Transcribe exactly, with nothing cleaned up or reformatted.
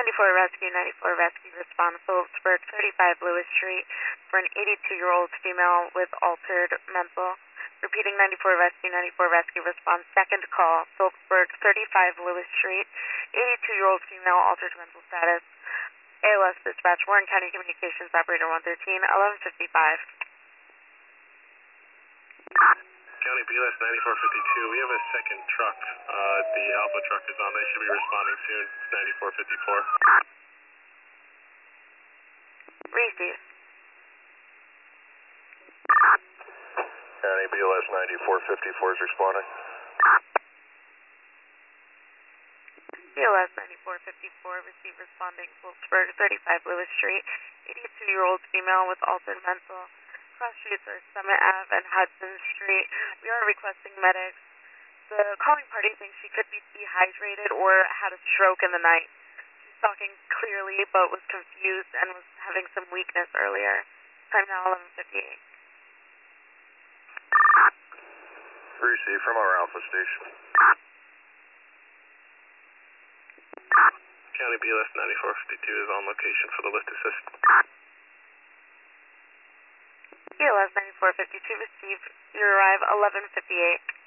ninety-four Rescue, ninety-four Rescue, respond Phillipsburg, thirty-five Lewis Street for an eighty-two-year-old female with altered mental. Repeating ninety-four Rescue, ninety-four Rescue, respond second call, Phillipsburg, thirty-five Lewis Street, eighty-two-year-old female, altered mental status. A L S dispatch, Warren County Communications Operator one thirteen, eleven fifty-five. County B L S ninety-four fifty-two, we have a second truck. Uh, the Alpha truck is on. They should be responding soon. It's ninety-four fifty-four. Receive. County B L S ninety-four fifty-four is responding. B L S ninety-four fifty-four, receive responding Phillipsburg, thirty-five Lewis Street, eighty-two-year-old female with altered mental. Cross streets are Summit Avenue and Hudson Street. We are requesting medics. The calling party thinks she could be dehydrated or had a stroke in the night. She's talking clearly but was confused and was having some weakness earlier. Time now eleven fifty-eight. Receive from our Alpha station. County B L S ninety-four fifty-two is on location for the lift assist. B L S ninety-four fifty-two, receive. You arrive eleven fifty-eight.